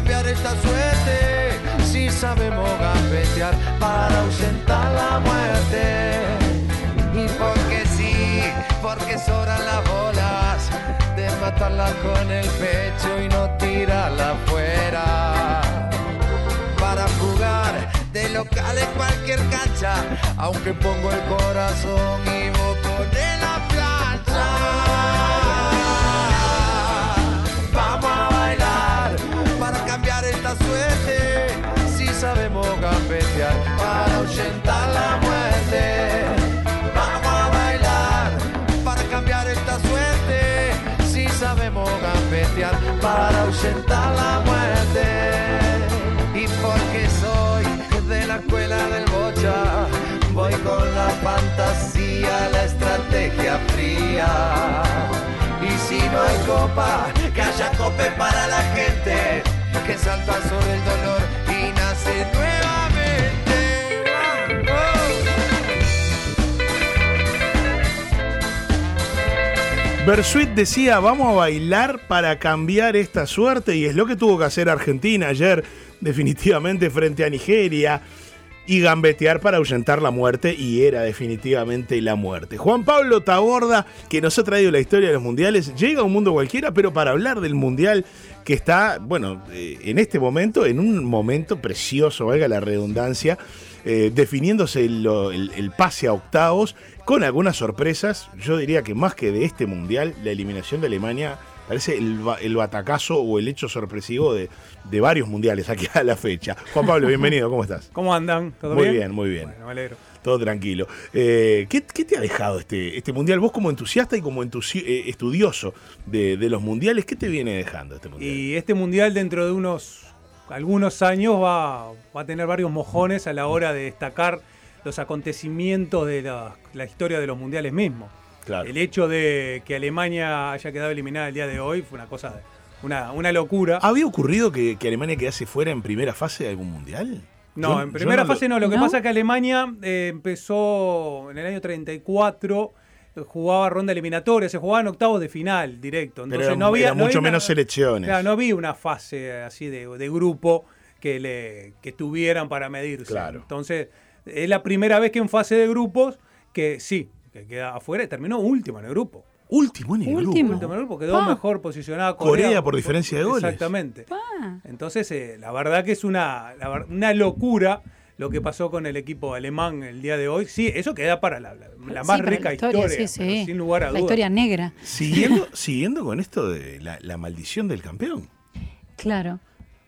cambiar esta suerte, si sabemos gambetear para ahuyentar la muerte. Y porque sí, porque sobran las bolas de matarla con el pecho y no tirarla afuera. Para jugar de local en cualquier cancha, aunque pongo el corazón y vos ponés la plancha. Vamos a bailar para cambiar esta suerte, si sabemos gambetear para ahuyentar la muerte. Vamos a bailar para cambiar esta suerte, si sabemos gambetear para ahuyentar la muerte. Y porque soy de la escuela del bocha, voy con la fantasía, la estrategia fría. Y si no hay copa, que haya cope para la gente, que salta sobre el dolor y nace nuevamente. Bersuit decía, vamos a bailar para cambiar esta suerte, y es lo que tuvo que hacer Argentina ayer, definitivamente frente a Nigeria, y gambetear para ahuyentar la muerte, y era definitivamente la muerte. Juan Pablo Taborda, que nos ha traído la historia de los mundiales, llega a Un Mundo Cualquiera, pero para hablar del mundial que está, bueno, en este momento, en un momento precioso, valga la redundancia, definiéndose el pase a octavos, con algunas sorpresas. Yo diría que más que de este mundial, la eliminación de Alemania parece el batacazo o el hecho sorpresivo de varios mundiales aquí a la fecha. Juan Pablo, bienvenido, ¿cómo estás? ¿Cómo andan? ¿Todo bien? bien? Muy bien, muy bien. Bueno, me alegro. Todo tranquilo. ¿Qué te ha dejado este mundial? Vos como entusiasta y como estudioso de los mundiales, ¿qué te viene dejando este mundial? Y este mundial dentro de algunos años va a tener varios mojones a la hora de destacar los acontecimientos de la historia de los mundiales mismos. Claro. El hecho de que Alemania haya quedado eliminada el día de hoy fue una cosa, una locura. ¿Había ocurrido que Alemania quedase fuera en primera fase de algún mundial? No, en primera fase no. Lo que pasa es que Alemania empezó en el año 34, jugaba ronda eliminatoria, se jugaba en octavos de final directo. Entonces pero era mucho menos selecciones. Claro, no había una fase así de grupo que tuvieran para medirse. Claro. Entonces, es la primera vez que en fase de grupos que sí, que queda afuera y terminó último en el grupo. Último en el grupo. Último en el grupo, quedó mejor posicionada Corea por diferencia de goles. Exactamente. Entonces, la verdad que es una locura lo que pasó con el equipo alemán el día de hoy. Sí, eso queda para la más rica historia, sí, sí. sin lugar a dudas. La historia negra. Siguiendo con esto de la maldición del campeón. Claro.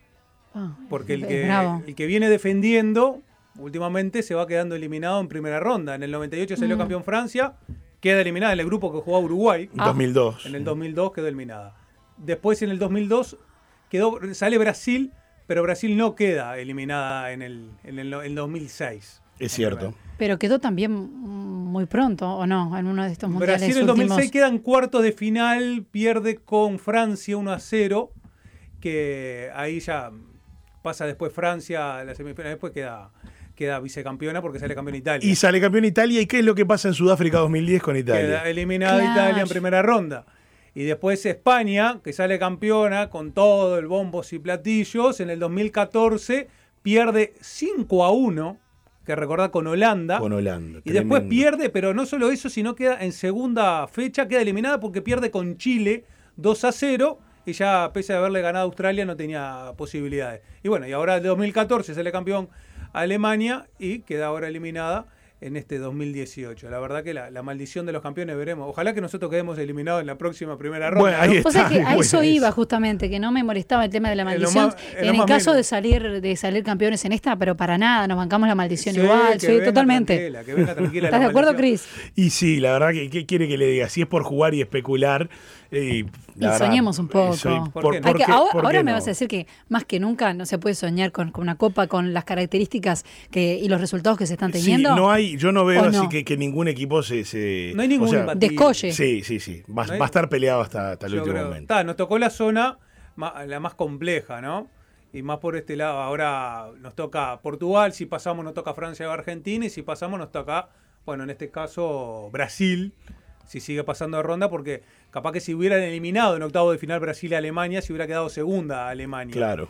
Porque el que viene defendiendo últimamente se va quedando eliminado en primera ronda. En el 98 salió campeón Francia, queda eliminada en el grupo que jugaba Uruguay. 2002. En el 2002 quedó eliminada. Después en el 2002 sale Brasil, pero Brasil no queda eliminada en el 2006. Es cierto. Pero quedó también muy pronto, ¿o no? En uno de estos mundiales Brasil en el últimos. 2006 queda en cuartos de final, pierde con Francia 1-0, que ahí ya pasa después Francia a la semifinal, después queda vicecampeona porque sale campeón Italia. Y sale campeón Italia, ¿y qué es lo que pasa en Sudáfrica 2010 con Italia? Queda eliminada Italia en primera ronda. Y después España, que sale campeona con todo el bombos y platillos, en el 2014 pierde 5-1, que recordar con Holanda. Con Holanda. Y tremendo. después pierde, pero no solo eso, sino queda en segunda fecha, queda eliminada porque pierde con Chile 2-0. Y ya, pese a haberle ganado a Australia, no tenía posibilidades. Y bueno, y ahora en 2014 sale campeón Alemania y queda ahora eliminada en este 2018. La verdad que la maldición de los campeones veremos. Ojalá que nosotros quedemos eliminados en la próxima primera ronda. Bueno, ahí O sea que a bueno, eso iba justamente, que no me molestaba el tema de la maldición. En el caso de salir campeones en esta, pero para nada, nos bancamos la maldición igual. Sí, totalmente. Que venga tranquila. ¿Estás de acuerdo, Cris? Y sí, la verdad que ¿qué quiere que le diga? Si es por jugar y especular. Y soñemos un poco. Ahora me vas a decir que más que nunca no se puede soñar con una copa con las características y los resultados que se están teniendo. Sí, yo no veo así que ningún equipo no hay ningún descolle. Sí. Va a estar peleado hasta el último momento. Nos tocó la zona la más compleja, ¿no? Y más por este lado. Ahora nos toca Portugal, si pasamos nos toca Francia o Argentina, y si pasamos nos toca, bueno, en este caso Brasil, si sigue pasando de ronda, porque capaz que si hubieran eliminado en octavo de final Brasil y Alemania, se hubiera quedado segunda Alemania. Claro.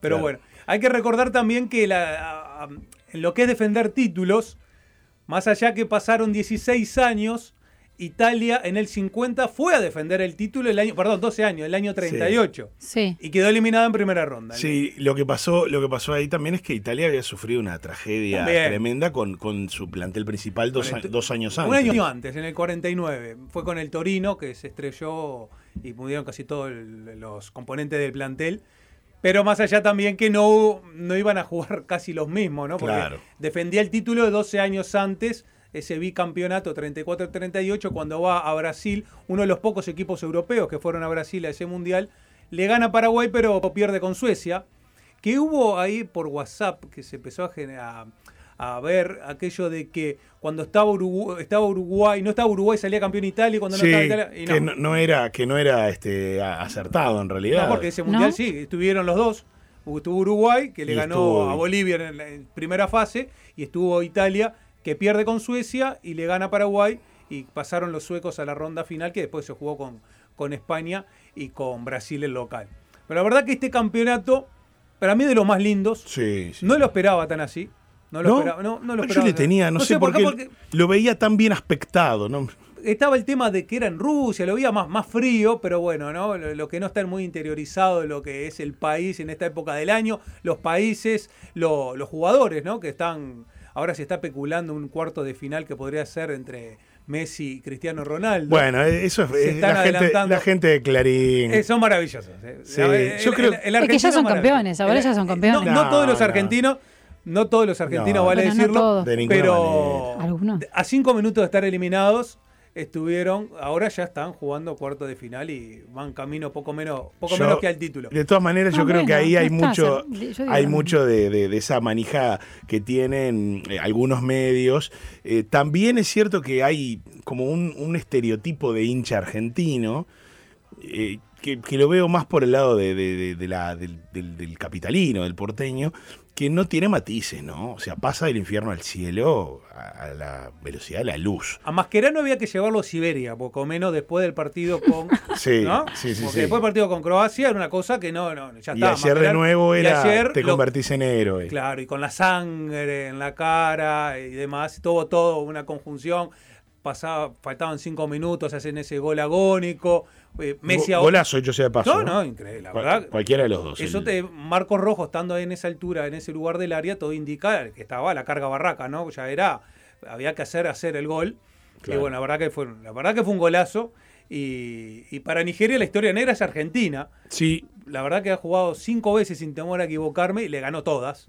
Pero bueno, hay que recordar también que en lo que es defender títulos, más allá que pasaron 16 años, Italia en el 50 fue a defender el título 12 años, el año 38. Sí. Y quedó eliminada en primera ronda. Sí, lo que pasó ahí también es que Italia había sufrido una tragedia tremenda con su plantel principal dos años antes. Un año antes, en el 49. Fue con el Torino, que se estrelló y murieron casi todos los componentes del plantel. Pero más allá también que no iban a jugar casi los mismos, ¿no? Porque defendía el título de 12 años antes, ese bicampeonato 34-38, cuando va a Brasil, uno de los pocos equipos europeos que fueron a Brasil a ese mundial, le gana a Paraguay, pero pierde con Suecia. Que hubo ahí por WhatsApp que se empezó a ver aquello de que cuando estaba Uruguay, salía campeón Italia, y cuando no estaba Italia. Y que no era acertado en realidad. No, porque ese mundial sí, estuvieron los dos. Estuvo Uruguay, que le ganó a Bolivia en la primera fase, y estuvo Italia, que pierde con Suecia y le gana a Paraguay, y pasaron los suecos a la ronda final, que después se jugó con España y con Brasil el local. Pero la verdad que este campeonato, para mí de los más lindos, no lo esperaba tan así. No lo esperaba. Yo le tenía, no sé por qué, porque lo veía tan bien aspectado, ¿no? Estaba el tema de que era en Rusia, lo veía más frío, pero bueno, ¿no? Lo que no está muy interiorizado de lo que es el país en esta época del año, los países, los jugadores, ¿no? Que están. Ahora se está especulando un cuarto de final que podría ser entre Messi y Cristiano Ronaldo. Bueno, eso es la gente de Clarín. Son maravillosos. Sí. Yo creo es que ya son campeones, ahora ya son campeones. No todos los argentinos, vale decirlo, pero a 5 minutos de estar eliminados, ahora ya están jugando cuarto de final y van camino poco menos que al título. De todas maneras, yo creo que ahí hay mucho de esa manija que tienen algunos medios. También es cierto que hay como un estereotipo de hincha argentino, que lo veo más por el lado del capitalino, del porteño, que no tiene matices, ¿no? O sea, pasa del infierno al cielo a la velocidad de la luz. A Mascherano había que llevarlo a Siberia, poco menos después del partido con... Sí, ¿no? Sí. Porque después del partido con Croacia era una cosa que no ya estaba. Y ayer de nuevo te convertís en héroe. Claro, y con la sangre en la cara y demás, todo una conjunción. Faltaban 5 minutos, hacen ese gol agónico. Messi golazo, hecho sea de paso. No, increíble, la verdad. Cualquiera de los dos. Eso Marcos Rojo, estando ahí en esa altura, en ese lugar del área, todo indica que estaba la carga barraca, ¿no? Había que hacer el gol. Claro. Y bueno, la verdad que fue un golazo. Y para Nigeria la historia negra es Argentina. Sí. La verdad que ha jugado 5 veces sin temor a equivocarme y le ganó todas.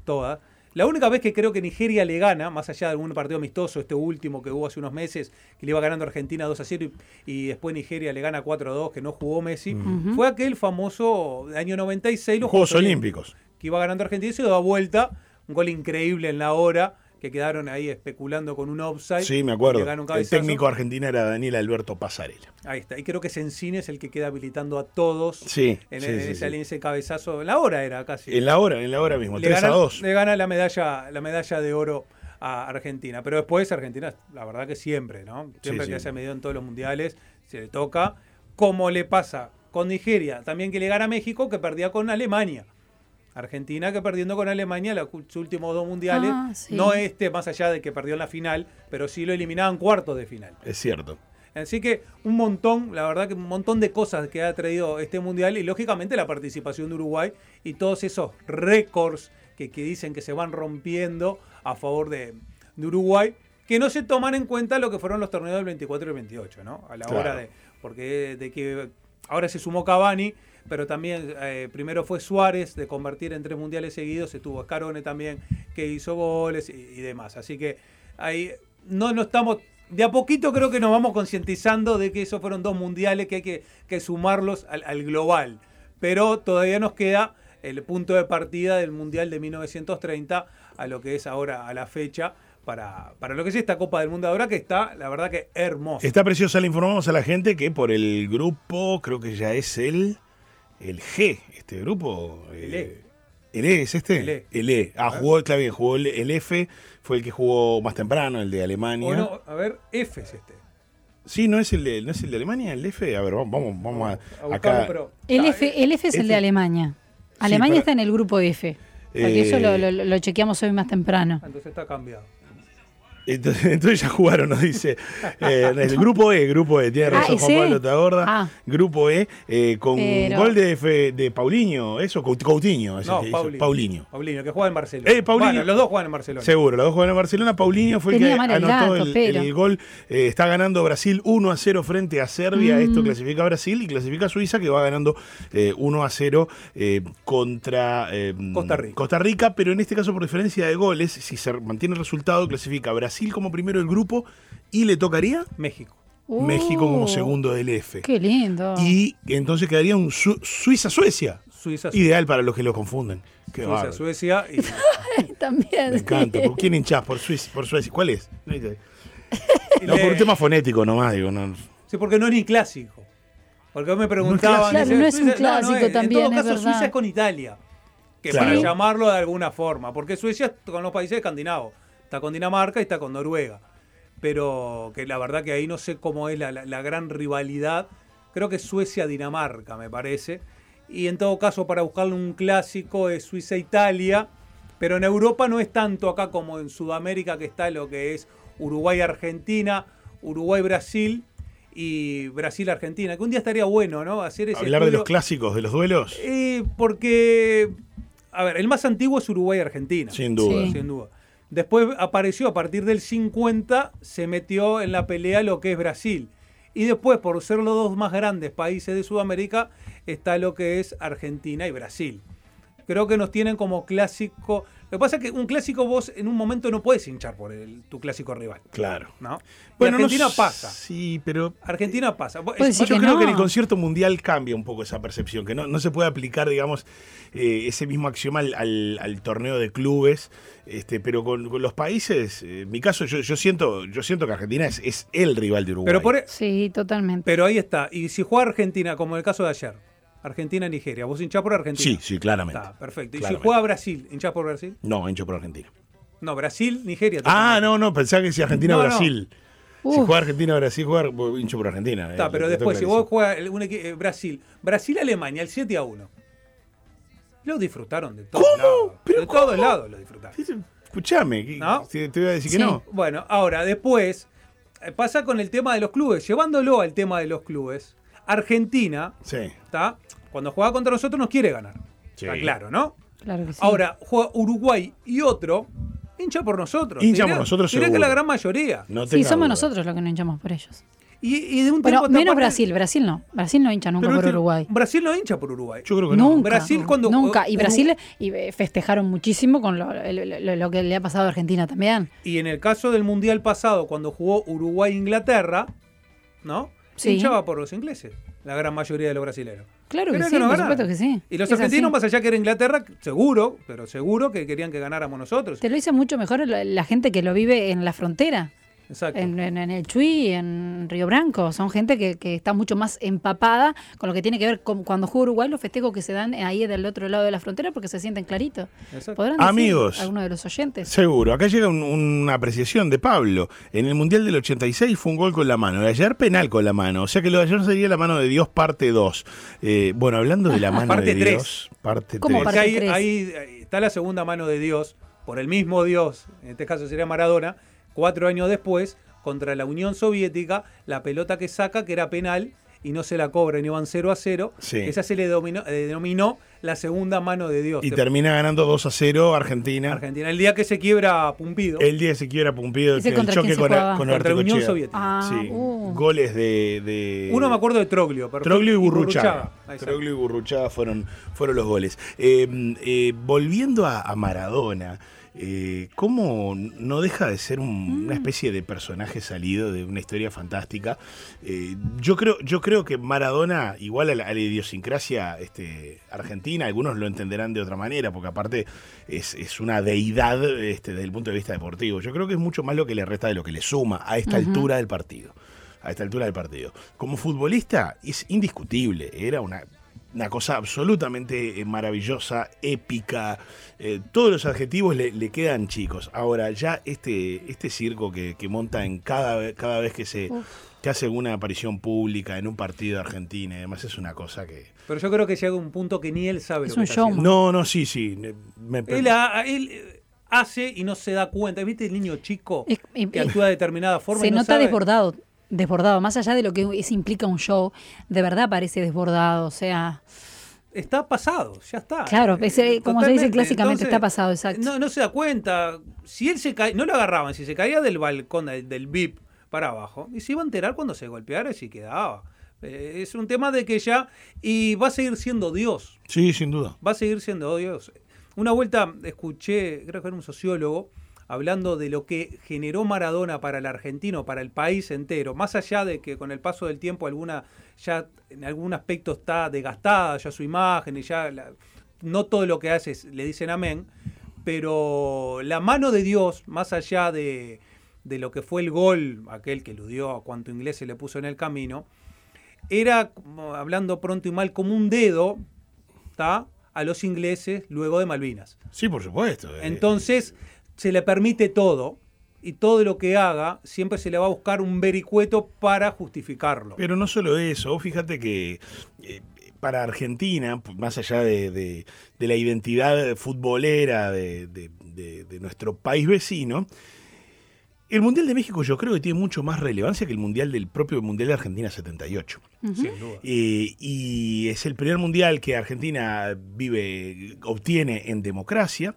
La única vez que creo que Nigeria le gana, más allá de algún partido amistoso, este último que hubo hace unos meses, que le iba ganando a Argentina 2-0 y después Nigeria le gana 4-2, que no jugó Messi, fue aquel famoso año 96, los Juegos Olímpicos, que iba ganando Argentina y se da vuelta, un gol increíble en la hora, que quedaron ahí especulando con un offside. Sí, me acuerdo. El técnico argentino era Daniel Alberto Pasarela. Ahí está. Y creo que Sensini es el que queda habilitando a todos en ese cabezazo. En la hora era casi. En la hora mismo, 3-2. Le gana la medalla de oro a Argentina. Pero después Argentina, la verdad que siempre, ¿no? Siempre que se ha medido en todos los mundiales, se le toca. Como le pasa con Nigeria, también que le gana a México, que perdía con Alemania. Argentina que perdiendo con Alemania los últimos 2 mundiales, no más allá de que perdió en la final, pero sí lo eliminaban cuartos de final. Es cierto. Así que la verdad que un montón de cosas que ha traído este mundial y lógicamente la participación de Uruguay y todos esos récords que dicen que se van rompiendo a favor de Uruguay, que no se toman en cuenta lo que fueron los torneos del 24 y el 28, ¿no? A la hora de que ahora se sumó Cavani, pero también primero fue Suárez de convertir en 3 mundiales seguidos, estuvo Scarone también que hizo goles y demás. Así que ahí no estamos, de a poquito creo que nos vamos concientizando de que esos fueron 2 mundiales que hay que sumarlos al global. Pero todavía nos queda el punto de partida del Mundial de 1930 a lo que es ahora a la fecha. Para lo que es esta Copa del Mundo ahora, que está, la verdad que hermosa. Está preciosa. Le informamos a la gente que por el grupo, creo que ya es el G, este grupo. ¿El E es este? El E. Jugó el F, fue el que jugó más temprano, el de Alemania. Bueno, a ver, F es este. Sí, ¿no es el de Alemania, el F? A ver, vamos a buscarlo, acá. pero, el F es el de Alemania. Alemania está en el grupo F. Porque eso lo chequeamos hoy más temprano. Entonces está cambiado. Entonces ya jugaron, nos dice. El grupo E, tiene razón Juan Pablo Tagorda. Grupo E, con gol de Paulinho, eso, Coutinho. No, Paulinho, que juega en Barcelona. Bueno, los dos juegan en Barcelona. Seguro, los dos juegan en Barcelona. Paulinho fue el que anotó el gol. Está ganando Brasil 1-0 frente a Serbia. Esto clasifica a Brasil y clasifica a Suiza, que va ganando 1-0 contra Costa Rica. Pero en este caso, por diferencia de goles, si se mantiene el resultado, clasifica a Brasil como primero del grupo y le tocaría México como segundo del F. Qué lindo. Y entonces quedaría un Suiza-Suecia. Ideal para los que lo confunden. Suiza-Suecia. También. Me encanta. ¿Por quién hinchás? ¿Por Suecia? ¿Cuál es? No, por un tema fonético nomás, digo. No. Sí, porque no es ni clásico. Porque vos me preguntaban. No es un clásico también. En todo caso, Suiza es con Italia. Para llamarlo de alguna forma. Porque Suecia es con los países escandinavos. Está con Dinamarca y está con Noruega. Pero que la verdad que ahí no sé cómo es la gran rivalidad. Creo que es Suecia-Dinamarca, me parece. Y en todo caso, para buscarle un clásico es Suiza-Italia. Pero en Europa no es tanto acá como en Sudamérica, que está lo que es Uruguay-Argentina, Uruguay-Brasil y Brasil-Argentina. Que un día estaría bueno, ¿no? Hacer ese hablar duelo. De los clásicos, de los duelos. Porque, a ver, el más antiguo es Uruguay-Argentina. Sin duda. Sí. Sin duda. Después apareció a partir del 50, se metió en la pelea lo que es Brasil. Y después, por ser los dos más grandes países de Sudamérica, está lo que es Argentina y Brasil. Creo que nos tienen como clásico. Lo que pasa es que un clásico vos en un momento no puedes hinchar por tu clásico rival. Claro. ¿No? Bueno, Argentina pasa. Sí, pero Argentina pasa. Yo creo que en el concierto mundial cambia un poco esa percepción, que no se puede aplicar, digamos, ese mismo axioma al torneo de clubes, pero con los países, en mi caso, yo siento que Argentina es el rival de Uruguay. Sí, totalmente. Pero ahí está. Y si juega Argentina, como en el caso de ayer, Argentina-Nigeria, ¿vos hinchás por Argentina? Sí, claramente. Está, perfecto. ¿Y claramente. si juega Brasil, hinchás por Brasil? No, hincho por Argentina. No, Brasil-Nigeria. No, pensaba que si Argentina-Brasil. Si juega Argentina-Brasil, hincho por Argentina. Está, pero después, si vos juegas Brasil-Alemania, el 7-1. Lo disfrutaron de todos lados. De todos lados lo disfrutaron. Escuchame, ¿no? Te voy a decir que no. Bueno, ahora, después, pasa con el tema de los clubes. Llevándolo al tema de los clubes, Argentina, ¿está? Cuando juega contra nosotros nos quiere ganar. Sí. Está claro, ¿no? Claro que sí. Ahora, juega Uruguay y otro, hincha por nosotros. Hincha por nosotros, seguro. Que la gran mayoría. Somos nosotros los que no hinchamos por ellos. Y de un tiempo menos Brasil no. Brasil no hincha nunca por Uruguay. Brasil no hincha por Uruguay. Yo creo que no. Nunca. Y Brasil festejaron muchísimo con lo que le ha pasado a Argentina también. Y en el caso del Mundial pasado, cuando jugó Uruguay-Inglaterra, ¿no? Se hinchaba por los ingleses, la gran mayoría de los brasileños. Claro que sí, por supuesto que sí. Y los argentinos, más allá que era Inglaterra, seguro que querían que ganáramos nosotros. Te lo dice mucho mejor la gente que lo vive en la frontera. Exacto. En el Chuy, en Río Branco. Son gente que está mucho más empapada con lo que tiene que ver con cuando juega Uruguay, los festejos que se dan ahí del otro lado de la frontera porque se sienten claritos. ¿Podrán decir amigos, alguno de los oyentes? Seguro. Acá llega una apreciación de Pablo. En el Mundial del 86 fue un gol con la mano. De ayer penal con la mano. O sea que lo de ayer sería la mano de Dios parte 2. Bueno, hablando de la mano de Dios. Parte 3. ¿Cómo parte 3? Ahí está la segunda mano de Dios. Por el mismo Dios. En este caso sería Maradona. 4 años después, contra la Unión Soviética, la pelota que saca, que era penal, y no se la cobra, y van 0-0. Sí. Esa se le denominó la segunda mano de Dios. Y termina ganando 2-0 Argentina. El día que se quiebra Pumpido. El choque con la Unión Soviética. Sí. Goles de... Uno me acuerdo de Troglio. Troglio y Gurruchaga. Troglio y Gurruchaga fueron los goles. Volviendo a Maradona... ¿cómo no deja de ser una especie de personaje salido de una historia fantástica? Yo creo que Maradona, igual a la idiosincrasia argentina, algunos lo entenderán de otra manera, porque aparte es una deidad desde el punto de vista deportivo. Yo creo que es mucho más lo que le resta de lo que le suma a esta altura del partido. Como futbolista es indiscutible, era una cosa absolutamente maravillosa, épica. Todos los adjetivos le quedan chicos. Ahora, ya este circo que monta en cada vez que se que hace alguna aparición pública en un partido de Argentina, y además es una cosa que... Pero yo creo que llega un punto que ni él sabe lo que está haciendo. No, sí. Él hace y no se da cuenta. ¿Viste el niño chico que actúa de determinada forma? Se y no nota sabe? desbordado, más allá de lo que eso implica un show, de verdad parece desbordado, o sea... Está pasado, ya está. Claro, como se dice clásicamente, Entonces, está pasado, exacto. No se da cuenta. Si él se cae, no lo agarraban, si se caía del balcón, del VIP para abajo, y se iba a enterar cuando se golpeara y si quedaba. Es un tema de que ya... Y va a seguir siendo Dios. Sí, sin duda. Va a seguir siendo Dios. Una vuelta escuché, creo que era un sociólogo, hablando de lo que generó Maradona para el argentino, para el país entero, más allá de que con el paso del tiempo ya en algún aspecto está desgastada ya su imagen y ya no todo lo que hace le dicen amén, pero la mano de Dios, más allá de lo que fue el gol, aquel que eludió a cuanto inglés se le puso en el camino, era, hablando pronto y mal, como un dedo, ¿tá?, a los ingleses luego de Malvinas. Sí, por supuesto. Entonces se le permite todo, y todo lo que haga siempre se le va a buscar un vericueto para justificarlo. Pero no solo eso, fíjate que para Argentina, más allá de la identidad futbolera de nuestro país vecino, el Mundial de México yo creo que tiene mucho más relevancia que el propio Mundial de Argentina 78. Uh-huh. Sin duda. Y es el primer Mundial que Argentina obtiene en democracia.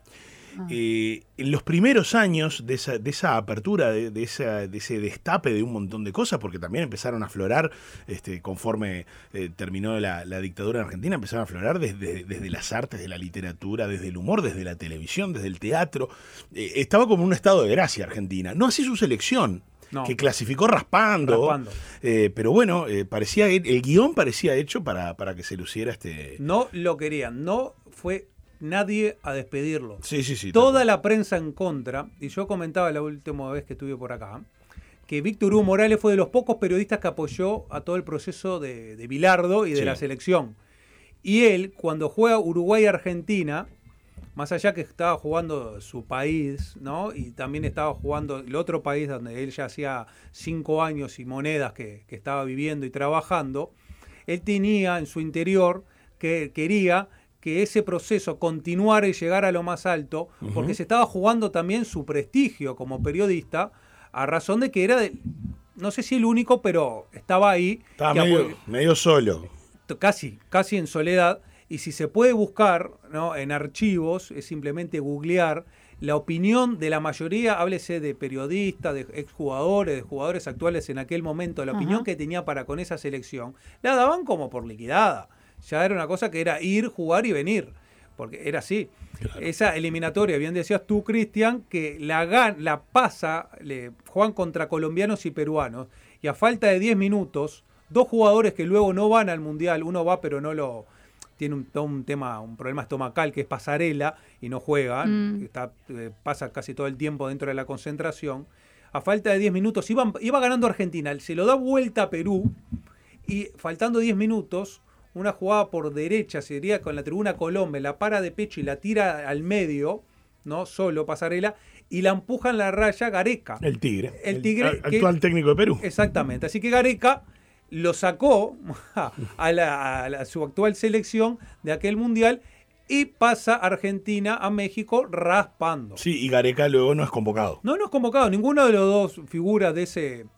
En los primeros años de esa apertura, de ese destape de un montón de cosas, porque también empezaron a aflorar, conforme terminó la dictadura en Argentina, empezaron a aflorar desde las artes, de la literatura, desde el humor, desde la televisión, desde el teatro. Estaba como en un estado de gracia Argentina. No así su selección, que clasificó raspando. Pero bueno, el guión parecía hecho para que se luciera No lo querían, no fue nadie a despedirlo. Sí. Toda la prensa en contra, y yo comentaba la última vez que estuve por acá, que Víctor Hugo Morales fue de los pocos periodistas que apoyó a todo el proceso de Bilardo y de la selección. Y él, cuando juega Uruguay-Argentina, más allá que estaba jugando su país, ¿no?, y también estaba jugando el otro país donde él ya hacía 5 años y monedas que estaba viviendo y trabajando, él tenía en su interior que quería que ese proceso continuara y llegara a lo más alto, porque se estaba jugando también su prestigio como periodista, a razón de que era, no sé si el único, pero estaba ahí. Estaba medio solo. Casi en soledad, y si se puede buscar, ¿no?, en archivos, es simplemente googlear la opinión de la mayoría, háblese de periodistas, de exjugadores, de jugadores actuales en aquel momento, la opinión que tenía para con esa selección, la daban como por liquidada. Ya era una cosa que era ir, jugar y venir, porque era así. Claro. Esa eliminatoria, bien decías tú, Cristian, que la pasa, juegan contra colombianos y peruanos, y a falta de 10 minutos, 2 jugadores que luego no van al Mundial, uno va pero no tiene un problema estomacal, que es Pasarela, y no juega, pasa casi todo el tiempo dentro de la concentración. A falta de 10 minutos, iba ganando Argentina, se lo da vuelta a Perú, y faltando 10 minutos, una jugada por derecha, sería con la tribuna Colombia, la para de pecho y la tira al medio, ¿no?, solo Pasarela, y la empuja en la raya Gareca. El Tigre. Actual técnico de Perú. Exactamente. Así que Gareca lo sacó a su actual selección de aquel Mundial y pasa Argentina a México raspando. Sí, y Gareca luego no es convocado. No es convocado. Ninguno de los dos figuras de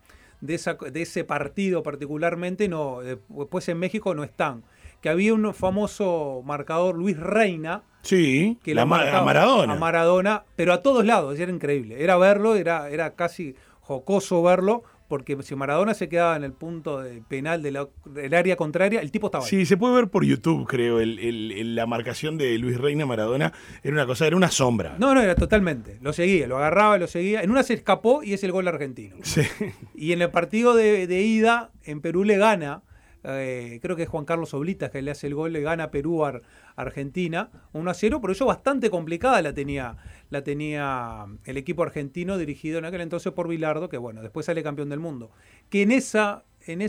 ese partido particularmente, no, después en México no están. Que había un famoso marcador, Luis Reina, que a Maradona, pero a todos lados, era increíble. Era verlo, era casi jocoso verlo, porque si Maradona se quedaba en el punto de penal del área contraria, el tipo estaba ahí. Sí, se puede ver por YouTube, creo, la marcación de Luis Reina Maradona, era una sombra. No, era totalmente. Lo seguía, lo agarraba, lo seguía. En una se escapó y es el gol argentino. Sí. Y en el partido de ida, en Perú le gana, creo que es Juan Carlos Oblitas que le hace el gol, le gana Perú a Argentina 1-0, pero eso bastante complicada la tenía el equipo argentino dirigido en aquel entonces por Bilardo, que bueno, después sale campeón del mundo. Que en esa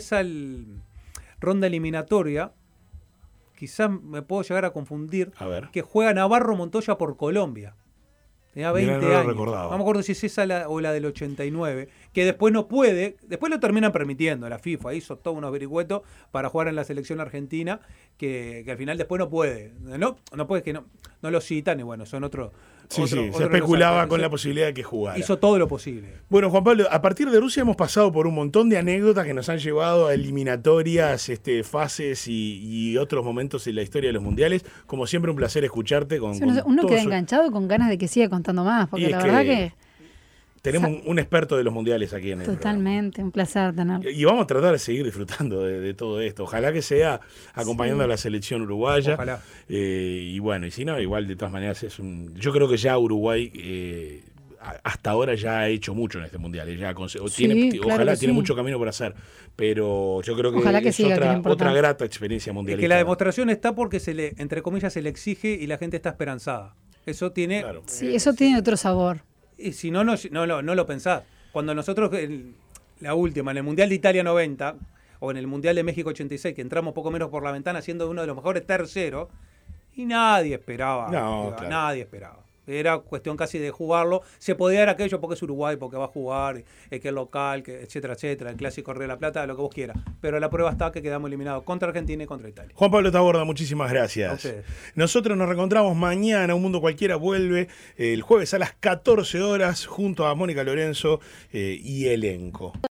ronda eliminatoria, quizás me puedo llegar a confundir, que juega Navarro Montoya por Colombia. Tenía 20 Mirá, no lo años. recordaba. No me acuerdo si es esa o la del 89, que después no puede, después lo terminan permitiendo, la FIFA hizo todos unos vericuetos para jugar en la selección argentina, que al final después no puede. No puede, que no lo citan y bueno, son otros. Sí, se especulaba con la posibilidad de que jugara. Hizo todo lo posible. Bueno, Juan Pablo, a partir de Rusia hemos pasado por un montón de anécdotas que nos han llevado a eliminatorias, fases y otros momentos en la historia de los mundiales. Como siempre, un placer escucharte. Uno queda enganchado con ganas de que siga contando más, porque la verdad que... Tenemos un experto de los mundiales aquí en el Totalmente, programa. Un placer tenerlo. Y vamos a tratar de seguir disfrutando de todo esto. Ojalá que sea acompañando a la selección uruguaya. Ojalá. Y bueno, y si no, igual de todas maneras yo creo que ya Uruguay hasta ahora ya ha hecho mucho en este mundial. Ojalá tiene mucho camino por hacer. Pero yo creo que es otra grata experiencia mundial. Que la demostración está porque entre comillas se le exige y la gente está esperanzada. Eso tiene. Claro. Sí, eso tiene otro sabor. Y si no lo pensás. Cuando nosotros, la última, en el Mundial de Italia 90, o en el Mundial de México 86, que entramos poco menos por la ventana siendo uno de los mejores terceros, y nadie esperaba. Nadie esperaba. Era cuestión casi de jugarlo. Se podía dar aquello porque es Uruguay, porque va a jugar, que es local, etcétera, etcétera. El clásico Río de la Plata, lo que vos quieras. Pero la prueba está que quedamos eliminados contra Argentina y contra Italia. Juan Pablo Taborda, muchísimas gracias. A ustedes. Nosotros nos reencontramos mañana. Un Mundo Cualquiera vuelve el jueves a las 14 horas junto a Mónica Lorenzo y elenco.